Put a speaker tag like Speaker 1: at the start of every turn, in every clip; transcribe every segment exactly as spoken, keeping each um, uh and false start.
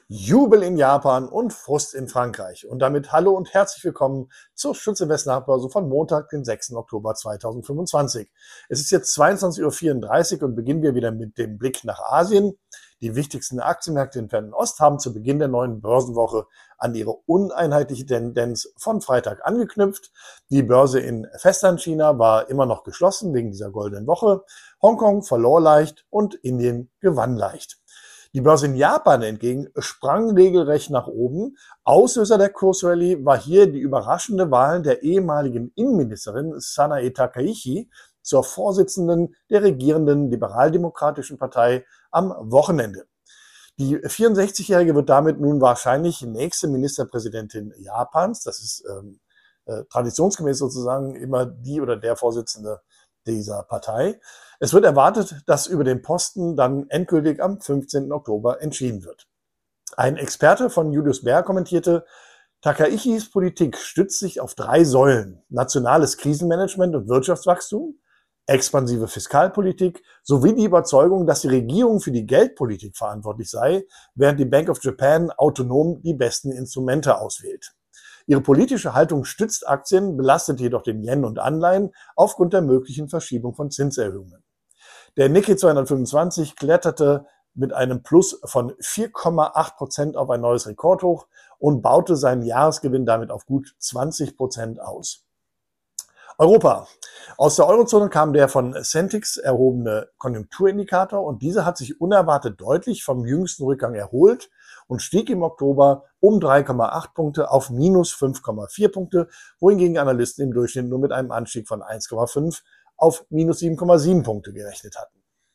Speaker 1: Jubel in Japan und Frust in Frankreich. Und damit hallo und herzlich willkommen zur Schütze West Nachbörse von Montag, den sechsten Oktober zweitausendfünfundzwanzig. Es ist jetzt zweiundzwanzig Uhr vierunddreißig und beginnen wir wieder mit dem Blick nach Asien. Die wichtigsten Aktienmärkte in Fernost haben zu Beginn der neuen Börsenwoche an ihre uneinheitliche Tendenz von Freitag angeknüpft. Die Börse in Festlandchina war immer noch geschlossen wegen dieser goldenen Woche. Hongkong verlor leicht und Indien gewann leicht. Die Börse in Japan hingegen sprang regelrecht nach oben. Auslöser der Kursrallye war hier die überraschende Wahl der ehemaligen Innenministerin Sanae Takaichi zur Vorsitzenden der regierenden liberaldemokratischen Partei am Wochenende. Die vierundsechzigjährige wird damit nun wahrscheinlich nächste Ministerpräsidentin Japans. Das ist ähm, äh, traditionsgemäß sozusagen immer die oder der Vorsitzende dieser Partei. Es wird erwartet, dass über den Posten dann endgültig am fünfzehnten Oktober entschieden wird. Ein Experte von Julius Baer kommentierte, Takaichis Politik stützt sich auf drei Säulen: nationales Krisenmanagement und Wirtschaftswachstum, expansive Fiskalpolitik sowie die Überzeugung, dass die Regierung für die Geldpolitik verantwortlich sei, während die Bank of Japan autonom die besten Instrumente auswählt. Ihre politische Haltung stützt Aktien, belastet jedoch den Yen und Anleihen aufgrund der möglichen Verschiebung von Zinserhöhungen. Der Nikkei zweihundertfünfundzwanzig kletterte mit einem Plus von vier Komma acht Prozent auf ein neues Rekordhoch und baute seinen Jahresgewinn damit auf gut zwanzig Prozent aus. Europa. Aus der Eurozone kam der von Centix erhobene Konjunkturindikator und dieser hat sich unerwartet deutlich vom jüngsten Rückgang erholt und stieg im Oktober um drei Komma acht Punkte auf minus fünf Komma vier Punkte, wohingegen Analysten im Durchschnitt nur mit einem Anstieg von eins Komma fünf auf minus sieben Komma sieben Punkte gerechnet hatten.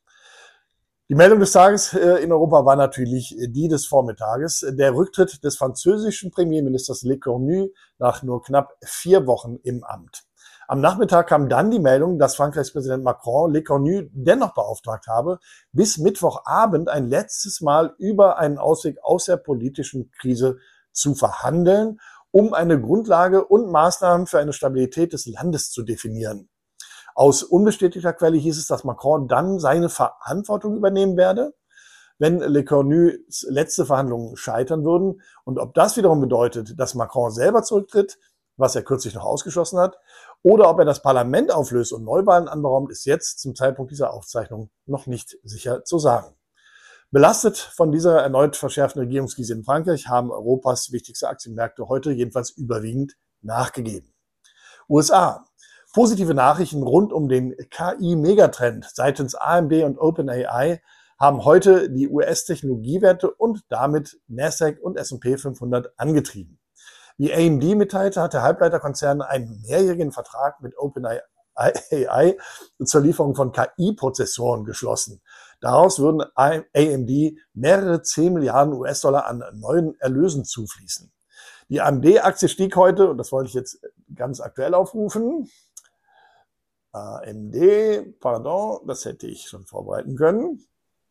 Speaker 1: Die Meldung des Tages in Europa war natürlich die des Vormittages, der Rücktritt des französischen Premierministers Lecornu nach nur knapp vier Wochen im Amt. Am Nachmittag kam dann die Meldung, dass Frankreichs Präsident Macron Lecornu dennoch beauftragt habe, bis Mittwochabend ein letztes Mal über einen Ausweg aus der politischen Krise zu verhandeln, um eine Grundlage und Maßnahmen für eine Stabilität des Landes zu definieren. Aus unbestätigter Quelle hieß es, dass Macron dann seine Verantwortung übernehmen werde, wenn Leconnus letzte Verhandlungen scheitern würden. Und ob das wiederum bedeutet, dass Macron selber zurücktritt, was er kürzlich noch ausgeschlossen hat, oder ob er das Parlament auflöst und Neuwahlen anberaumt, ist jetzt zum Zeitpunkt dieser Aufzeichnung noch nicht sicher zu sagen. Belastet von dieser erneut verschärften Regierungskrise in Frankreich haben Europas wichtigste Aktienmärkte heute jedenfalls überwiegend nachgegeben. U S A. Positive Nachrichten rund um den K I-Megatrend seitens A M D und OpenAI haben heute die U S-Technologiewerte und damit Nasdaq und S und P fünfhundert angetrieben. Wie A M D mitteilte, hat der Halbleiterkonzern einen mehrjährigen Vertrag mit OpenAI zur Lieferung von K I-Prozessoren geschlossen. Daraus würden A M D mehrere zehn Milliarden U S-Dollar an neuen Erlösen zufließen. Die A M D-Aktie stieg heute, und das wollte ich jetzt ganz aktuell aufrufen, A M D, pardon, das hätte ich schon vorbereiten können,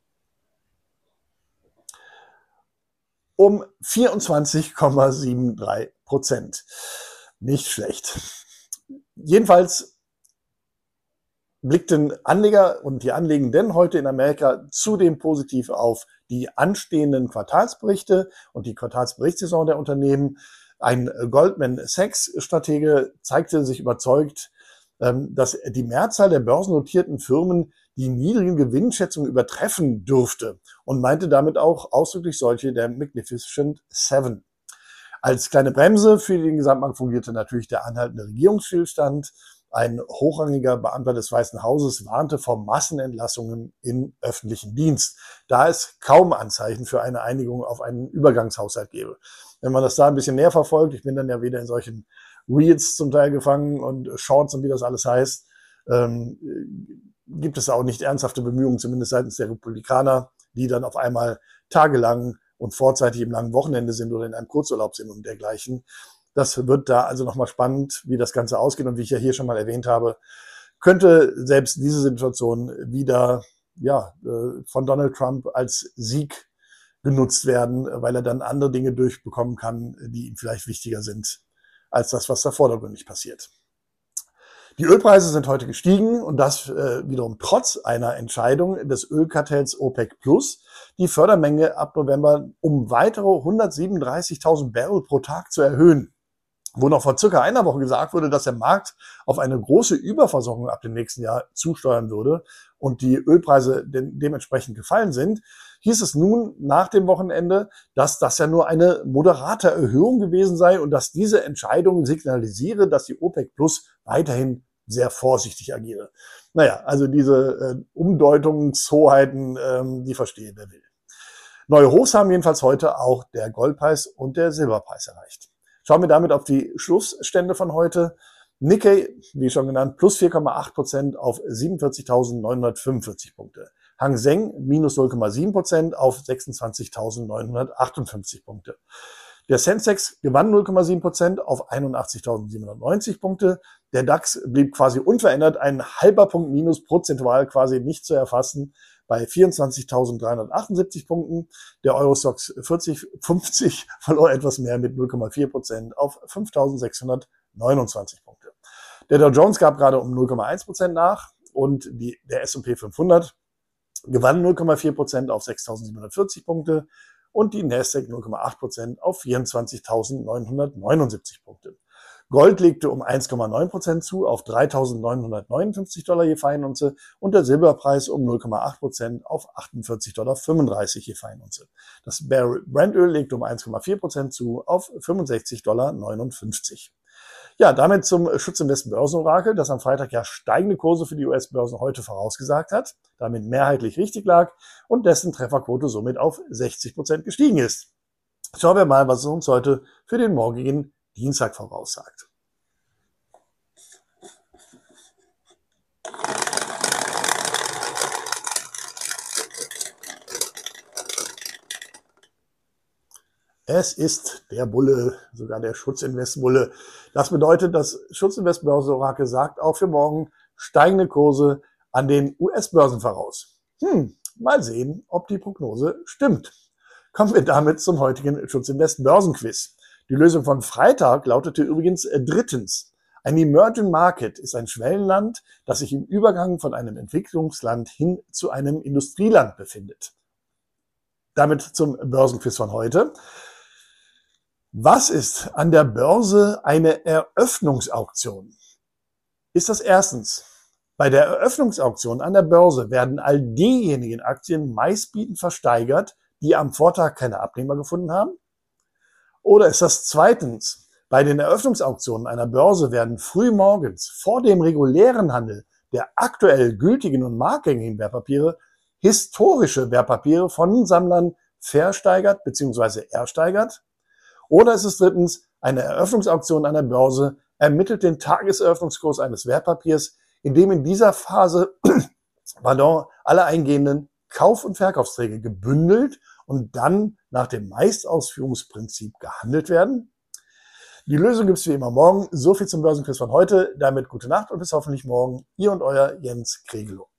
Speaker 1: um vierundzwanzig Komma dreiundsiebzig Prozent. Nicht schlecht. Jedenfalls blickten Anleger und die Anlegenden heute in Amerika zudem positiv auf die anstehenden Quartalsberichte und die Quartalsberichtssaison der Unternehmen. Ein Goldman Sachs-Stratege zeigte sich überzeugt, dass die Mehrzahl der börsennotierten Firmen die niedrigen Gewinnschätzungen übertreffen dürfte und meinte damit auch ausdrücklich solche der Magnificent Seven. Als kleine Bremse für den Gesamtmarkt fungierte natürlich der anhaltende Regierungsstillstand. Ein hochrangiger Beamter des Weißen Hauses warnte vor Massenentlassungen im öffentlichen Dienst, da es kaum Anzeichen für eine Einigung auf einen Übergangshaushalt gäbe. Wenn man das da ein bisschen näher verfolgt, ich bin dann ja wieder in solchen Reels zum Teil gefangen und Shorts und wie das alles heißt, ähm, gibt es auch nicht ernsthafte Bemühungen, zumindest seitens der Republikaner, die dann auf einmal tagelang und vorzeitig im langen Wochenende sind oder in einem Kurzurlaub sind und dergleichen. Das wird da also nochmal spannend, wie das Ganze ausgeht. Und wie ich ja hier schon mal erwähnt habe, könnte selbst diese Situation wieder ja, von Donald Trump als Sieg genutzt werden, weil er dann andere Dinge durchbekommen kann, die ihm vielleicht wichtiger sind als das, was da vordergründig passiert. Die Ölpreise sind heute gestiegen und das äh, wiederum trotz einer Entscheidung des Ölkartells OPEC Plus, die Fördermenge ab November um weitere hundertsiebenunddreißigtausend Barrel pro Tag zu erhöhen. Wo noch vor circa einer Woche gesagt wurde, dass der Markt auf eine große Überversorgung ab dem nächsten Jahr zusteuern würde und die Ölpreise de- dementsprechend gefallen sind, hieß es nun nach dem Wochenende, dass das ja nur eine moderate Erhöhung gewesen sei und dass diese Entscheidung signalisiere, dass die OPEC Plus weiterhin sehr vorsichtig agiere. Naja, also diese äh, Umdeutungshoheiten, ähm, die verstehe wer will. Neue Hochs haben jedenfalls heute auch der Goldpreis und der Silberpreis erreicht. Schauen wir damit auf die Schlussstände von heute. Nikkei, wie schon genannt, plus vier Komma acht Prozent auf siebenundvierzigtausendneunhundertfünfundvierzig Punkte. Hang Seng minus null Komma sieben Prozent auf sechsundzwanzigtausendneunhundertachtundfünfzig Punkte. Der Sensex gewann null Komma sieben Prozent auf einundachtzigtausendsiebenhundertneunzig Punkte. Der DAX blieb quasi unverändert, ein halber Punkt minus prozentual quasi nicht zu erfassen bei vierundzwanzigtausenddreihundertachtundsiebzig Punkten. Der Eurostoxx vierzig fünfzig verlor etwas mehr mit null Komma vier Prozent auf fünftausendsechshundertneunundzwanzig Punkte. Der Dow Jones gab gerade um null Komma eins Prozent nach und die, der S und P fünfhundert gewann null Komma vier Prozent auf sechstausendsiebenhundertvierzig Punkte und die Nasdaq null Komma acht Prozent auf vierundzwanzigtausendneunhundertneunundsiebzig Punkte. Gold legte um eins Komma neun Prozent zu auf dreitausendneunhundertneunundfünfzig Dollar je Feinunze und der Silberpreis um null Komma acht Prozent auf achtundvierzig Komma fünfunddreißig Dollar je Feinunze. Das Brent-Öl legte um eins Komma vier Prozent zu auf fünfundsechzig Komma neunundfünfzig Dollar. Ja, damit zum Schützinvest Börsenorakel, das am Freitag ja steigende Kurse für die U S-Börsen heute vorausgesagt hat, damit mehrheitlich richtig lag und dessen Trefferquote somit auf sechzig Prozent gestiegen ist. Schauen wir mal, was es uns heute für den morgigen Dienstag voraussagt. Es ist der Bulle, sogar der Schutzinvest-Bulle. Das bedeutet, das Schutzinvest Börsenorakel sagt auch für morgen steigende Kurse an den U S-Börsen voraus. Hm, mal sehen, ob die Prognose stimmt. Kommen wir damit zum heutigen Schutzinvest Börsenquiz. Die Lösung von Freitag lautete übrigens äh, drittens. Ein Emerging Market ist ein Schwellenland, das sich im Übergang von einem Entwicklungsland hin zu einem Industrieland befindet. Damit zum Börsenquiz von heute. Was ist an der Börse eine Eröffnungsauktion? Ist das erstens? Bei der Eröffnungsauktion an der Börse werden all diejenigen Aktien meistbietend versteigert, die am Vortag keine Abnehmer gefunden haben? Oder ist das zweitens? Bei den Eröffnungsauktionen einer Börse werden frühmorgens vor dem regulären Handel der aktuell gültigen und marktgängigen Wertpapiere historische Wertpapiere von Sammlern versteigert bzw. ersteigert? Oder ist es drittens, eine Eröffnungsauktion an der Börse ermittelt den Tageseröffnungskurs eines Wertpapiers, indem in dieser Phase pardon, alle eingehenden Kauf- und Verkaufsträge gebündelt und dann nach dem Maistausführungsprinzip gehandelt werden? Die Lösung gibt es wie immer morgen. So viel zum Börsenquiz von heute. Damit gute Nacht und bis hoffentlich morgen. Ihr und euer Jens Kregelow.